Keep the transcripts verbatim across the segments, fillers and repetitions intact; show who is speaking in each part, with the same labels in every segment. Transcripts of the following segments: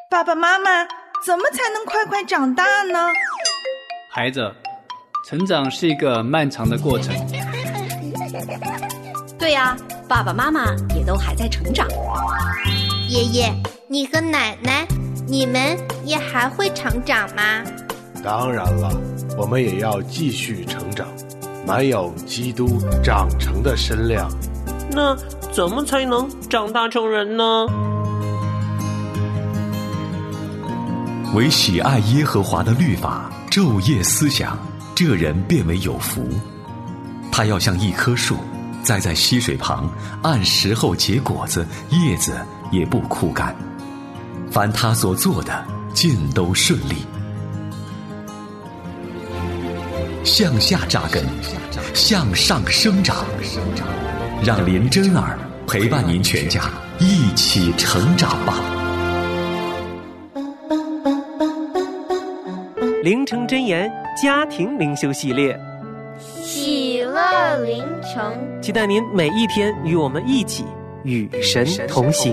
Speaker 1: 爸爸妈妈，怎么才能快快长大呢？
Speaker 2: 孩子，成长是一个漫长的过程。
Speaker 3: 对呀，爸爸妈妈也都还在成长。
Speaker 4: 爷爷，你和奶奶，你们也还会成长吗？
Speaker 5: 当然了，我们也要继续成长，满有基督长成的身量。
Speaker 6: 那怎么才能长大成人呢？
Speaker 7: 唯喜爱耶和华的律法，昼夜思想，这人便为有福。他要像一棵树，栽在溪水旁，按时候结果子，叶子也不枯干。凡他所做的，尽都顺利。向下扎根，向上生长，让林真儿陪伴您全家一起成长吧。
Speaker 6: 灵城真言家庭灵修系列，
Speaker 4: 喜乐灵城，
Speaker 6: 期待您每一天与我们一起与神同行。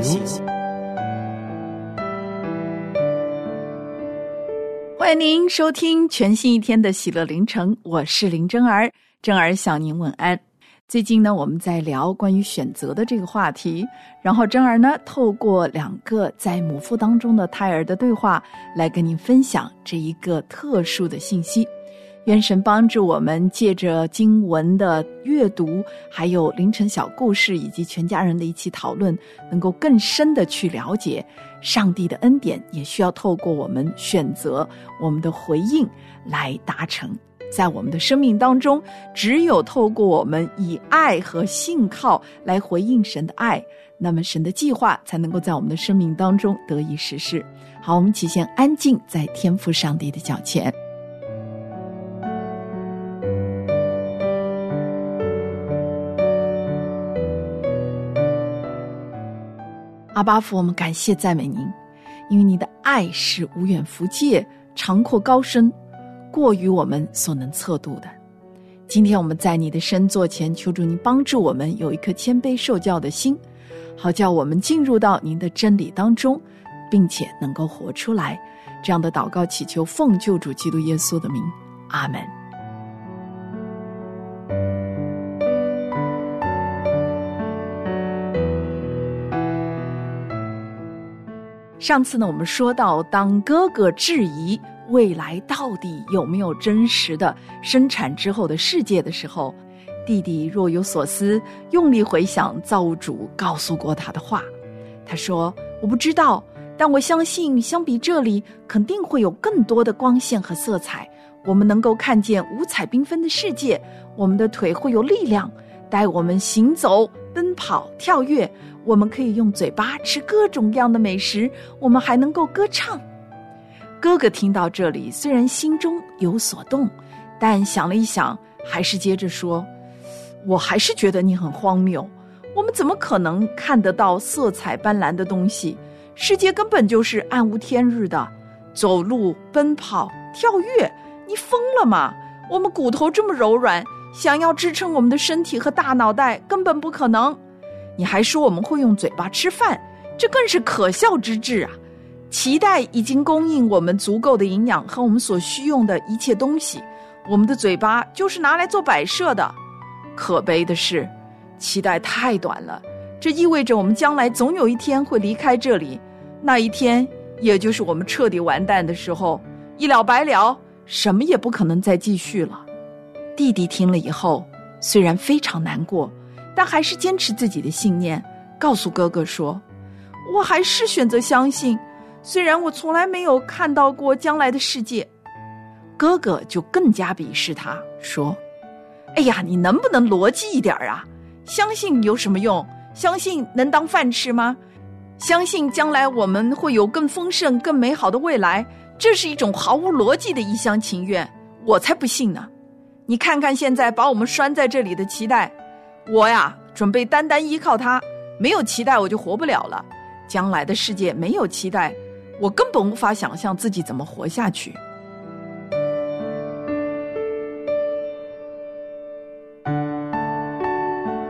Speaker 1: 欢迎您收听全新一天的喜乐灵城，我是林真儿，真儿向您问安。最近呢，我们在聊关于选择的这个话题，然后真儿呢，透过两个在母腹当中的胎儿的对话，来跟您分享这一个特殊的信息。愿神帮助我们，借着经文的阅读，还有凌晨小故事，以及全家人的一起讨论，能够更深的去了解上帝的恩典，也需要透过我们选择我们的回应来达成。在我们的生命当中，只有透过我们以爱和信靠来回应神的爱，那么神的计划才能够在我们的生命当中得以实施。好，我们起先安静在天父上帝的脚前。阿爸父，我们感谢赞美您，因为你的爱是无远弗届，长阔高深，过于我们所能测度的。今天我们在你的圣座前，求主您帮助我们有一颗谦卑受教的心，好叫我们进入到您的真理当中，并且能够活出来。这样的祷告祈求奉救主基督耶稣的名，阿们。上次呢，我们说到当哥哥质疑未来到底有没有真实的生产之后的世界的时候，弟弟若有所思，用力回想造物主告诉过他的话。他说，我不知道，但我相信相比这里肯定会有更多的光线和色彩，我们能够看见五彩缤纷的世界，我们的腿会有力量带我们行走、奔跑、跳跃，我们可以用嘴巴吃各种各样的美食，我们还能够歌唱。哥哥听到这里，虽然心中有所动，但想了一想，还是接着说，我还是觉得你很荒谬，我们怎么可能看得到色彩斑斓的东西？世界根本就是暗无天日的，走路、奔跑、跳跃，你疯了吗？我们骨头这么柔软，想要支撑我们的身体和大脑袋根本不可能。你还说我们会用嘴巴吃饭，这更是可笑之至啊！脐带已经供应我们足够的营养和我们所需用的一切东西，我们的嘴巴就是拿来做摆设的。可悲的是，脐带太短了，这意味着我们将来总有一天会离开这里，那一天也就是我们彻底完蛋的时候，一了百了，什么也不可能再继续了。弟弟听了以后，虽然非常难过，但还是坚持自己的信念，告诉哥哥说，我还是选择相信，虽然我从来没有看到过将来的世界。哥哥就更加鄙视他，说，哎呀，你能不能逻辑一点啊？相信有什么用？相信能当饭吃吗？相信将来我们会有更丰盛、更美好的未来，这是一种毫无逻辑的一厢情愿，我才不信呢。你看看现在把我们拴在这里的脐带，我呀，准备单单依靠它，没有脐带我就活不了了。将来的世界没有脐带，我根本无法想象自己怎么活下去。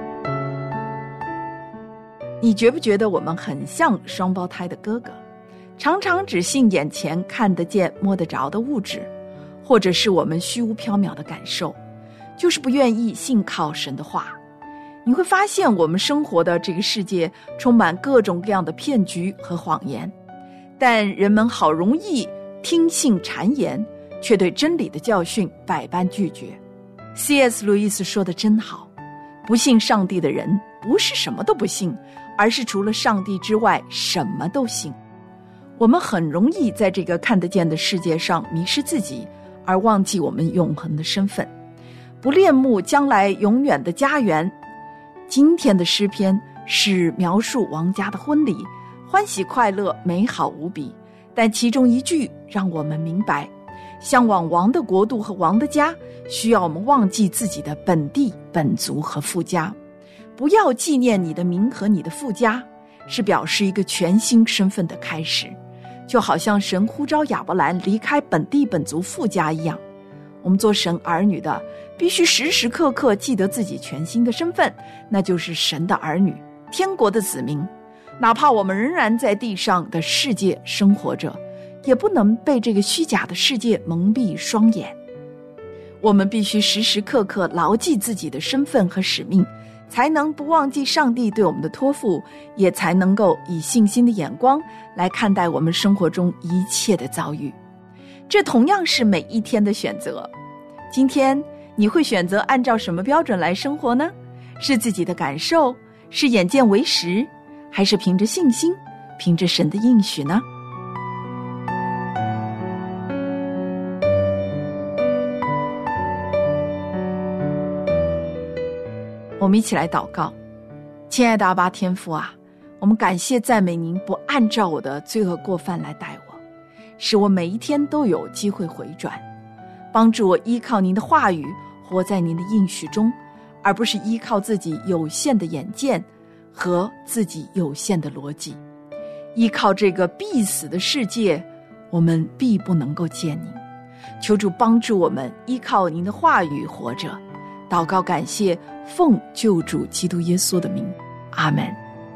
Speaker 1: 你觉不觉得我们很像双胞胎的哥哥？ 常常只信眼前看得见摸得着的物质，或者是我们虚无缥缈的感受，就是不愿意信靠神的话。你会发现我们生活的这个世界充满各种各样的骗局和谎言，但人们好容易听信谗言，却对真理的教训百般拒绝。 C S 路易斯说的真好，不信上帝的人不是什么都不信，而是除了上帝之外什么都信。我们很容易在这个看得见的世界上迷失自己，而忘记我们永恒的身份，不恋慕将来永远的家园。今天的诗篇是描述王家的婚礼，欢喜快乐，美好无比，但其中一句让我们明白，向往王的国度和王的家，需要我们忘记自己的本地本族和父家。不要纪念你的名和你的父家，是表示一个全新身份的开始，就好像神呼召亚伯兰离开本地本族父家一样。我们做神儿女的，必须时时刻刻记得自己全新的身份，那就是神的儿女，天国的子民。哪怕我们仍然在地上的世界生活着，也不能被这个虚假的世界蒙蔽双眼。我们必须时时刻刻牢记自己的身份和使命，才能不忘记上帝对我们的托付，也才能够以信心的眼光来看待我们生活中一切的遭遇。这同样是每一天的选择。今天你会选择按照什么标准来生活呢？是自己的感受，是眼见为实，还是凭着信心，凭着神的应许呢？我们一起来祷告。亲爱的阿爸天父啊，我们感谢赞美您不按照我的罪恶过犯来待我，使我每一天都有机会回转，帮助我依靠您的话语，活在您的应许中，而不是依靠自己有限的眼见和自己有限的逻辑。依靠这个必死的世界，我们必不能够见您。求主帮助我们依靠您的话语活着。祷告感谢，奉救主基督耶稣的名，阿们。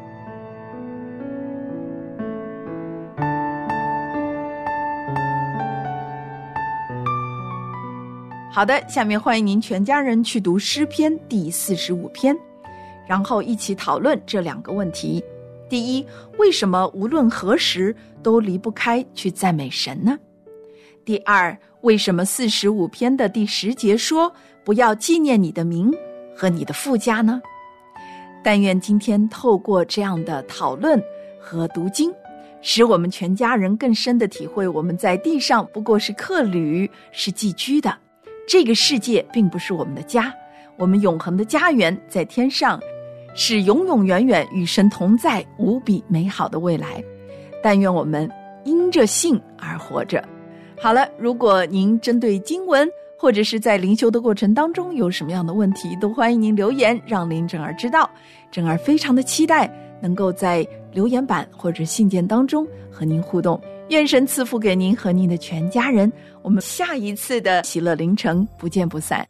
Speaker 1: 好的，下面欢迎您全家人去读诗篇第四十五篇，然后一起讨论这两个问题。第一，为什么无论何时都离不开去赞美神呢？第二，为什么四十五篇的第十节说不要纪念你的名和你的父家呢？但愿今天透过这样的讨论和读经，使我们全家人更深地体会，我们在地上不过是客旅，是寄居的。这个世界并不是我们的家，我们永恒的家园在天上，是永永远远与神同在，无比美好的未来。但愿我们因着信而活着。好了，如果您针对经文或者是在灵修的过程当中有什么样的问题，都欢迎您留言让林正儿知道。正儿非常的期待能够在留言板或者信件当中和您互动。愿神赐福给您和您的全家人，我们下一次的喜乐凌晨不见不散。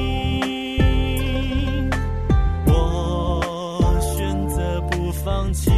Speaker 8: 放弃。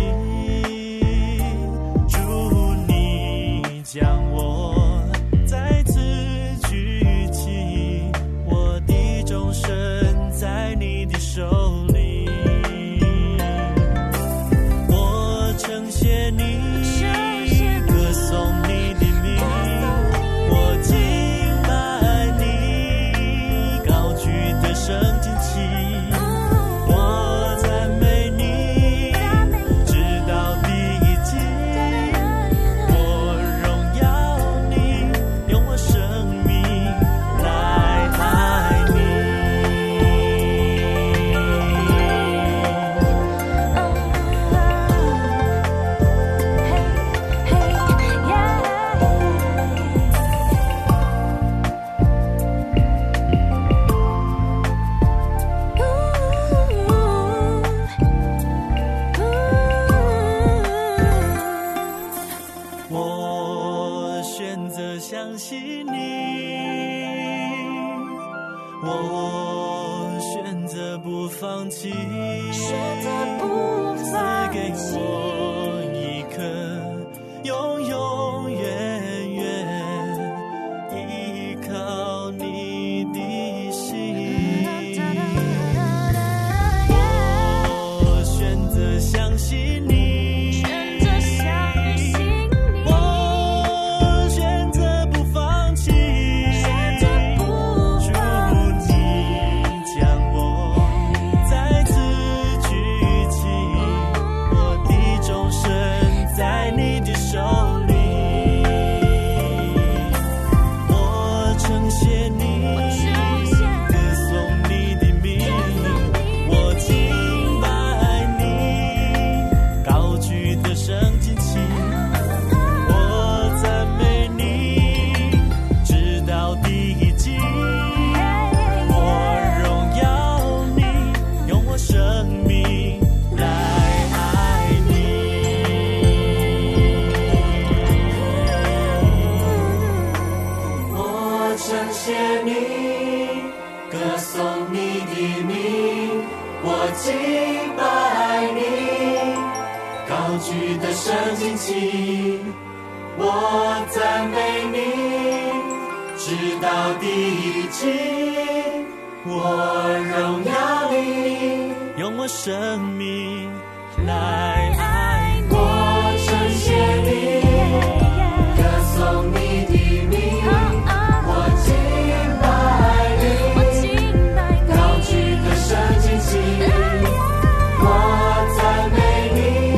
Speaker 8: 放弃，选择不放弃，赐给我一颗永永远远依靠你的心。我选择相信你，深惊奇，我赞美你，直到地极，我荣耀你，用我生命来爱你。我称谢你，歌颂你的名，我敬拜你，高举的圣经旗，我赞美你。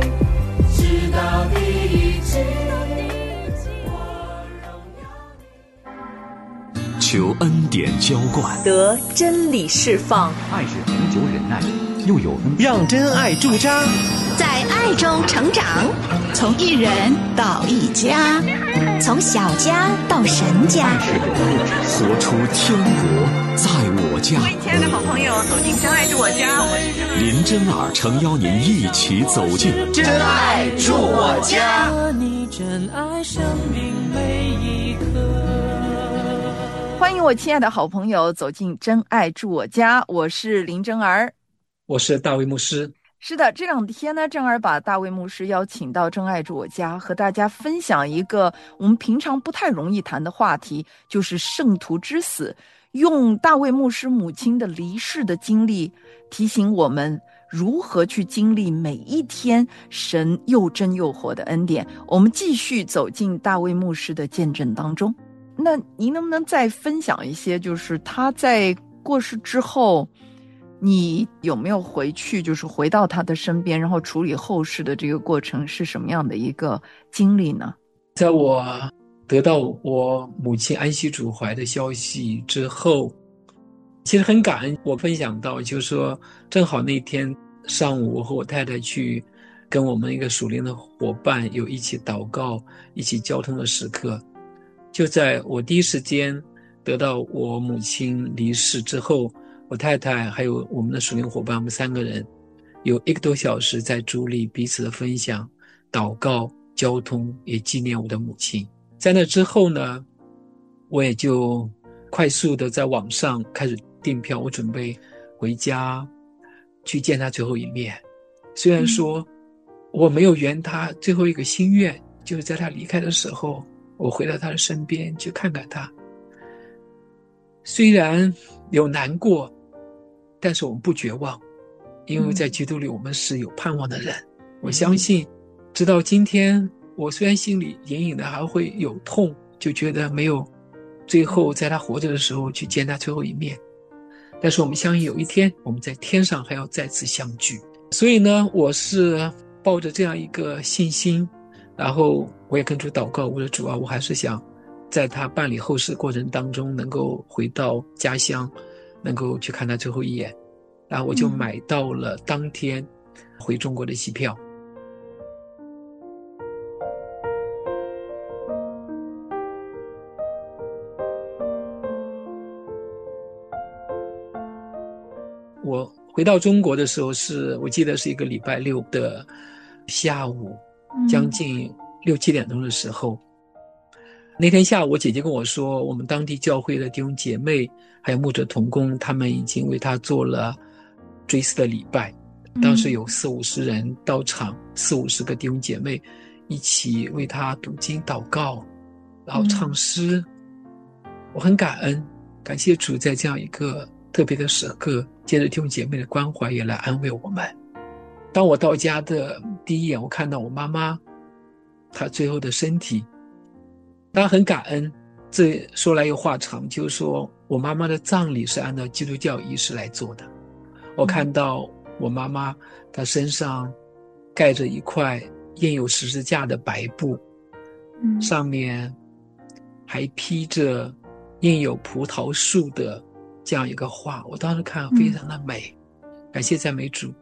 Speaker 7: 求恩典浇灌，
Speaker 9: 得真理释放，
Speaker 10: 爱是恒久忍耐，又有恩，
Speaker 6: 让真爱驻扎，
Speaker 4: 在爱中成长，
Speaker 11: 从一人到一家，
Speaker 12: 从小家到神家，
Speaker 7: 活出天国在我家。
Speaker 13: 各位亲爱的好朋友，走进真爱住我家，我是
Speaker 7: 林真儿诚邀您一起走进
Speaker 14: 真爱住我家。
Speaker 15: 你真爱生命每一刻。
Speaker 1: 欢迎我亲爱的好朋友走进真爱住我家，我是林真儿，
Speaker 16: 我是大卫牧师。
Speaker 1: 是的，这两天呢，真儿把大卫牧师邀请到真爱住我家，和大家分享一个我们平常不太容易谈的话题，就是圣徒之死，用大卫牧师母亲的离世的经历提醒我们如何去经历每一天神又真又活的恩典。我们继续走进大卫牧师的见证当中。那您能不能再分享一些，就是他在过世之后，你有没有回去，就是回到他的身边，然后处理后事的这个过程是什么样的一个经历呢？
Speaker 16: 在我得到我母亲安息主怀的消息之后，其实很感恩。我分享到就是说，正好那天上午我和我太太去跟我们一个属灵的伙伴有一起祷告一起交通的时刻，就在我第一时间得到我母亲离世之后，我太太还有我们的属灵伙伴，我们三个人有一个多小时在主里彼此的分享祷告交通，也纪念我的母亲。在那之后呢，我也就快速的在网上开始订票，我准备回家去见她最后一面。虽然说我没有圆她最后一个心愿，就是在她离开的时候我回到她的身边去看看她。虽然有难过，但是我们不绝望，因为在基督里我们是有盼望的人。我相信直到今天，我虽然心里隐隐的还会有痛，就觉得没有最后在他活着的时候去见他最后一面，但是我们相信有一天我们在天上还要再次相聚。所以呢，我是抱着这样一个信心，然后我也跟主祷告，我的主啊，我还是想在他办理后事过程当中能够回到家乡，能够去看他最后一眼。然后我就买到了当天回中国的机票。我回到中国的时候是我记得是一个礼拜六的下午，将近六七点钟的时候。那天下午我姐姐跟我说，我们当地教会的弟兄姐妹还有牧者同工，他们已经为他做了追思的礼拜，当时有四五十人到场，四五十个弟兄姐妹一起为他读经祷告，然后唱诗。我很感恩，感谢主在这样一个特别的时刻，借着弟兄姐妹的关怀也来安慰我们。当我到家的第一眼，我看到我妈妈她最后的身体，当然很感恩。这说来又话长，就是说我妈妈的葬礼是按照基督教仪式来做的。我看到我妈妈她身上盖着一块印有十字架的白布，
Speaker 1: 嗯，
Speaker 16: 上面还披着印有葡萄树的这样一个画，我当时看非常的美，嗯、感谢赞美主。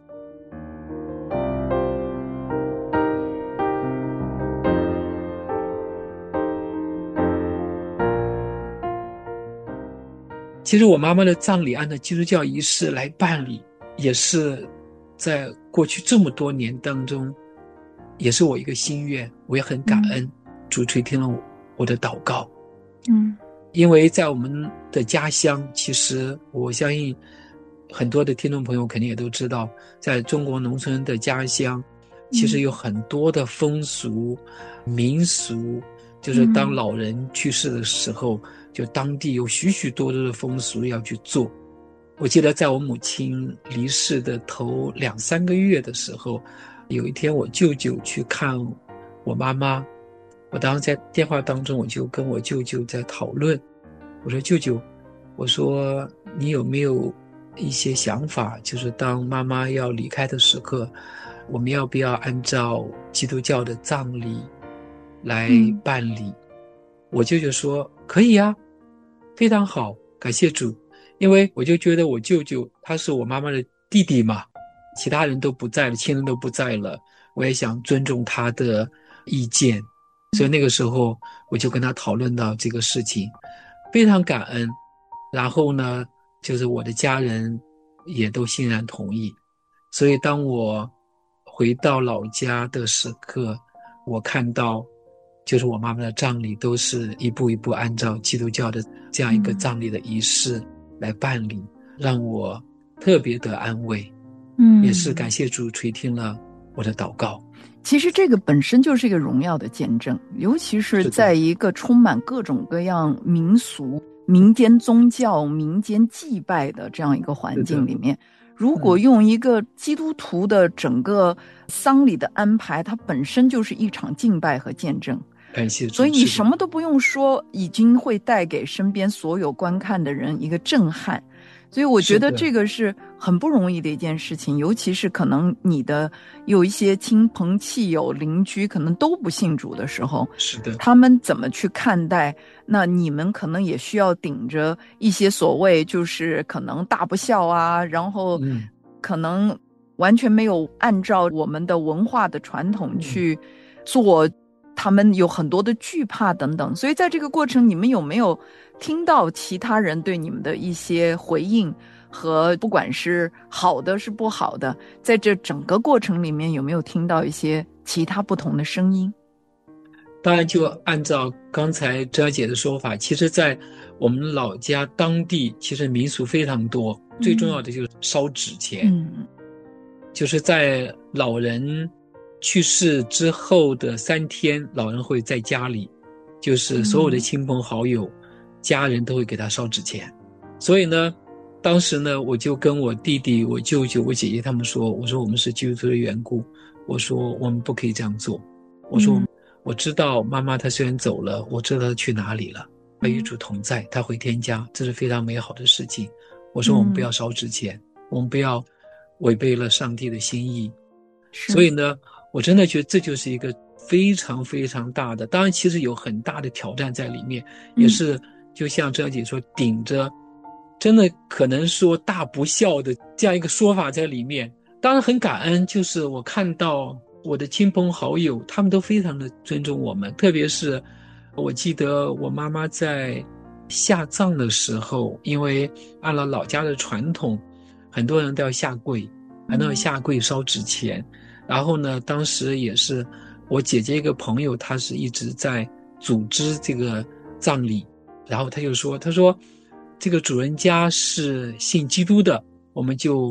Speaker 16: 其实我妈妈的葬礼按照基督教仪式来办理，也是在过去这么多年当中，也是我一个心愿，我也很感恩、嗯、主垂听了我的祷告。
Speaker 1: 嗯，
Speaker 16: 因为在我们的家乡，其实我相信很多的听众朋友肯定也都知道，在中国农村的家乡，其实有很多的风俗、嗯、民俗，就是当老人去世的时候、嗯、就当地有许许多多的风俗要去做。我记得在我母亲离世的头两三个月的时候，有一天我舅舅去看我妈妈，我当时在电话当中我就跟我舅舅在讨论，我说舅舅，我说你有没有一些想法，就是当妈妈要离开的时刻，我们要不要按照基督教的葬礼来办理、嗯、我舅舅说可以啊，非常好，感谢主。因为我就觉得我舅舅他是我妈妈的弟弟嘛，其他人都不在了，亲人都不在了，我也想尊重他的意见，所以那个时候我就跟他讨论到这个事情，非常感恩。然后呢，就是我的家人也都欣然同意。所以当我回到老家的时刻，我看到就是我妈妈的葬礼都是一步一步按照基督教的这样一个葬礼的仪式来办理，让我特别的安慰。嗯，也是感谢主垂听了我的祷告。
Speaker 1: 其实这个本身就是一个荣耀的见证，尤其是在一个充满各种各样民俗、民间宗教、民间祭拜的这样一个环境里面，如果用一个基督徒的整个丧礼的安排，它本身就是一场敬拜和见证。
Speaker 16: 感谢主。
Speaker 1: 所以你什么都不用说，已经会带给身边所有观看的人一个震撼。所以我觉得这个是很不容易的一件事情，尤其是可能你的有一些亲朋戚友邻居可能都不信主的时候，
Speaker 16: 是的，
Speaker 1: 他们怎么去看待？那你们可能也需要顶着一些所谓就是可能大不孝啊，然后可能完全没有按照我们的文化的传统去做，他们有很多的惧怕等等。所以在这个过程，你们有没有听到其他人对你们的一些回应，和不管是好的是不好的，在这整个过程里面有没有听到一些其他不同的声音？
Speaker 16: 当然就按照刚才哲姐的说法，其实在我们老家当地其实民俗非常多、嗯、最重要的就是烧纸钱、嗯、就是在老人去世之后的三天，老人会在家里，就是所有的亲朋好友、嗯、家人都会给他烧纸钱。所以呢，当时呢，我就跟我弟弟、我舅舅、我姐姐他们说，我说我们是基督徒的缘故，我说我们不可以这样做。我说、嗯、我知道妈妈她虽然走了，我知道她去哪里了，她与主同在，她回天家，这是非常美好的事情。我说我们不要烧纸钱、嗯、我们不要违背了上帝的心意。所以呢，我真的觉得这就是一个非常非常大的，当然其实有很大的挑战在里面、嗯、也是就像这样姐说，顶着真的可能说大不孝的这样一个说法在里面。当然很感恩，就是我看到我的亲朋好友他们都非常的尊重我们，特别是我记得我妈妈在下葬的时候，因为按照老家的传统，很多人都要下跪，很多人下跪烧纸钱、嗯、然后呢，当时也是我姐姐一个朋友，她是一直在组织这个葬礼，然后她就说，她说这个主人家是信基督的，我们就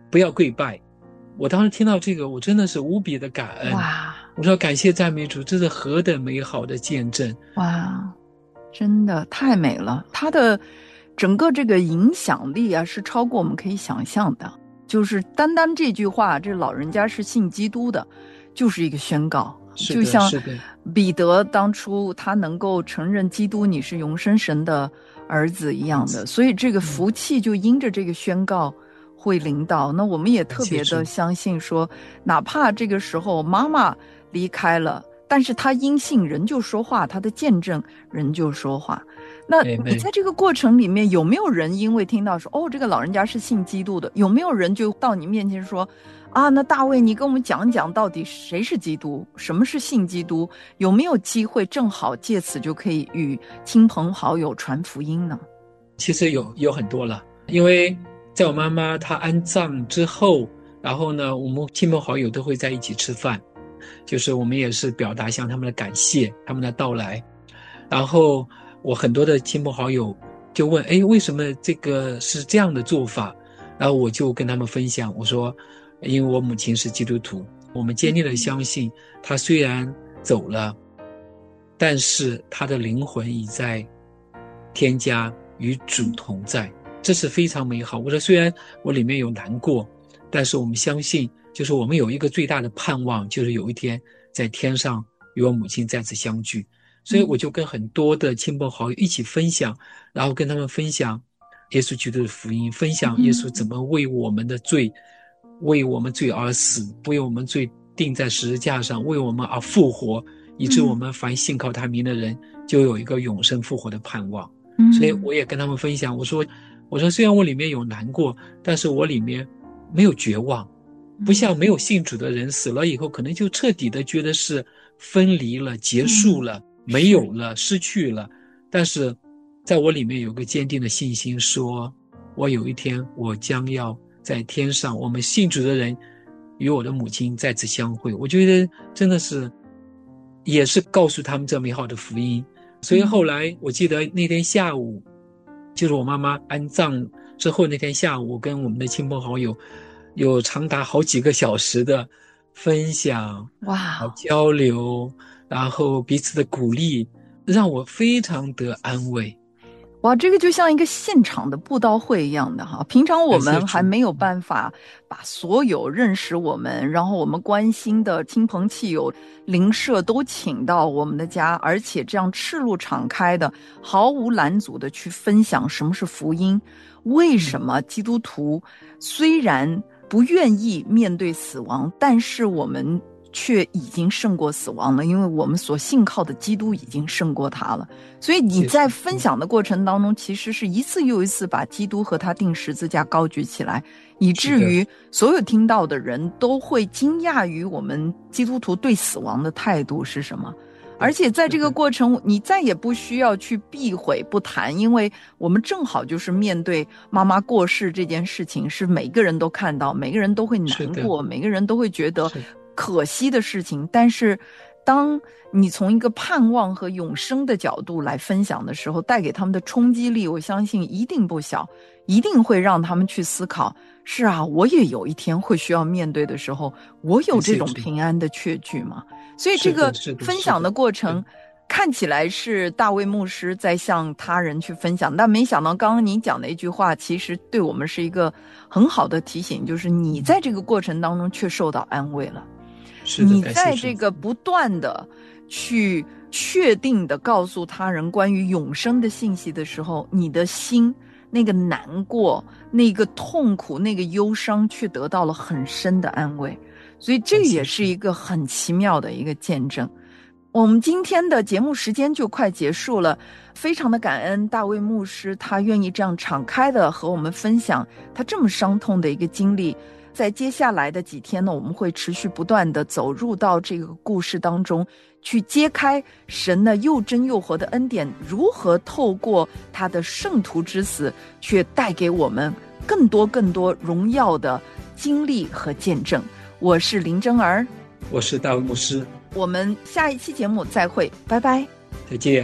Speaker 16: 不要跪拜。我当时听到这个，我真的是无比的感恩。
Speaker 1: 哇！
Speaker 16: 我说感谢赞美主，这是何等美好的见证！
Speaker 1: 哇，真的太美了！它的整个这个影响力啊，是超过我们可以想象的。就是单单这句话，这老人家是信基督的，就是一个宣告。就像彼得当初他能够承认基督你是永生神的儿子一样的，所以这个福气就因着这个宣告会临到。那我们也特别的相信说，哪怕这个时候妈妈离开了，但是他因信仍旧说话，他的见证仍旧说话。那你在这个过程里面，有没有人因为听到说哦这个老人家是信基督的，有没有人就到你面前说啊，那大卫你跟我们讲讲到底谁是基督，什么是信基督，有没有机会正好借此就可以与亲朋好友传福音呢？
Speaker 16: 其实有有很多了，因为在我妈妈她安葬之后，然后呢我们亲朋好友都会在一起吃饭，就是我们也是表达向他们的感谢，他们的到来。然后我很多的亲朋好友就问，诶，为什么这个是这样的做法？然后我就跟他们分享，我说因为我母亲是基督徒，我们坚定的相信她虽然走了，但是她的灵魂已在天家与主同在，这是非常美好。我说虽然我里面有难过，但是我们相信就是我们有一个最大的盼望，就是有一天在天上与我母亲再次相聚。所以我就跟很多的亲朋好友一起分享，然后跟他们分享耶稣基督的福音，分享耶稣怎么为我们的罪为我们罪而死，为我们罪钉在十字架上，为我们而复活，以致我们凡信靠他名的人就有一个永生复活的盼望。所以我也跟他们分享，我说我说虽然我里面有难过，但是我里面没有绝望，不像没有信主的人死了以后可能就彻底的觉得是分离了，结束了，没有了，失去了。但是在我里面有个坚定的信心，说我有一天我将要在天上，我们信主的人与我的母亲再次相会。我觉得真的是也是告诉他们这美好的福音。所以后来我记得那天下午，就是我妈妈安葬之后那天下午，跟我们的亲朋好友有长达好几个小时的分享，
Speaker 1: 哇，
Speaker 16: 交流，然后彼此的鼓励，让我非常得安慰。
Speaker 1: 哇，这个就像一个现场的布道会一样的哈。平常我们还没有办法把所有认识我们，然后我们关心的亲朋戚友、邻舍都请到我们的家，而且这样赤露敞开的、毫无拦阻的去分享什么是福音。为什么基督徒虽然不愿意面对死亡，但是我们却已经胜过死亡了，因为我们所信靠的基督已经胜过他了。所以你在分享的过程当中，其实是一次又一次把基督和他钉十字架高举起来，以至于所有听到的人都会惊讶于我们基督徒对死亡的态度是什么。而且在这个过程，你再也不需要去避讳不谈，因为我们正好就是面对妈妈过世这件事情，是每个人都看到，每个人都会难过，每个人都会觉得可惜的事情。但是当你从一个盼望和永生的角度来分享的时候，带给他们的冲击力，我相信一定不小，一定会让他们去思考，是啊，我也有一天会需要面对的时候，我有这种平安的确据吗？所以这个分享的过程看起来是大卫牧师在向他人去分享，但没想到刚刚您讲的一句话其实对我们是一个很好的提醒，就是你在这个过程当中却受到安慰了。你在这个不断的去确定的告诉他人关于永生的信息的时候，你的心那个难过、那个痛苦、那个忧伤却得到了很深的安慰。所以这也是一个很奇妙的一个见证。我们今天的节目时间就快结束了，非常的感恩大卫牧师，他愿意这样敞开的和我们分享他这么伤痛的一个经历。在接下来的几天呢，我们会持续不断的走入到这个故事当中，去揭开神的又真又活的恩典如何透过他的圣徒之死，却带给我们更多更多荣耀的经历和见证。我是林真儿，
Speaker 16: 我是大卫牧师，
Speaker 1: 我们下一期节目再会，拜拜，
Speaker 16: 再见。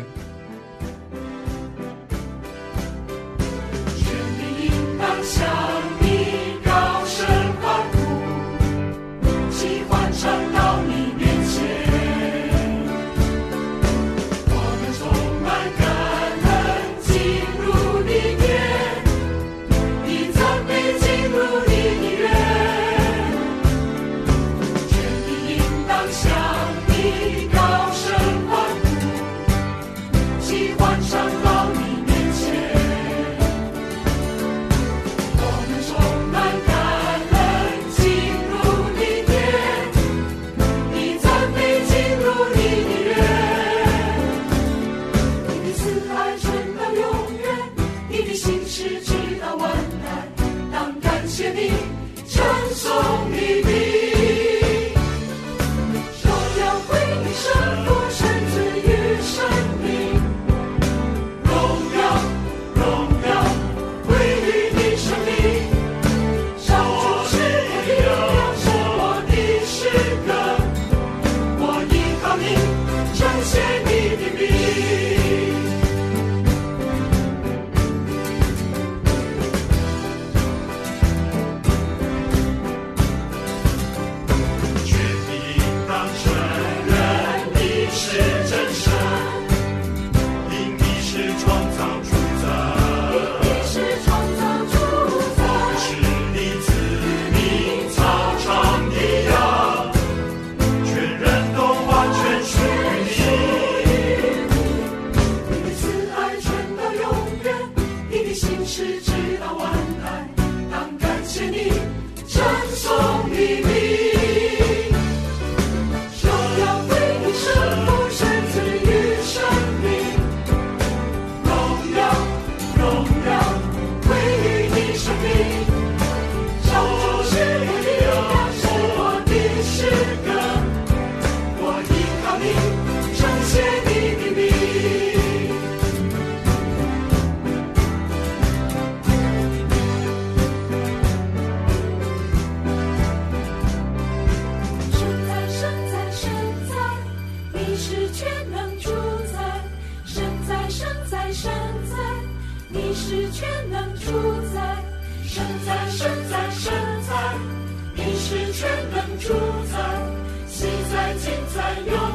Speaker 8: 全力应当向你高声主宰，神在神在神在，你是全能主宰，昔在今在永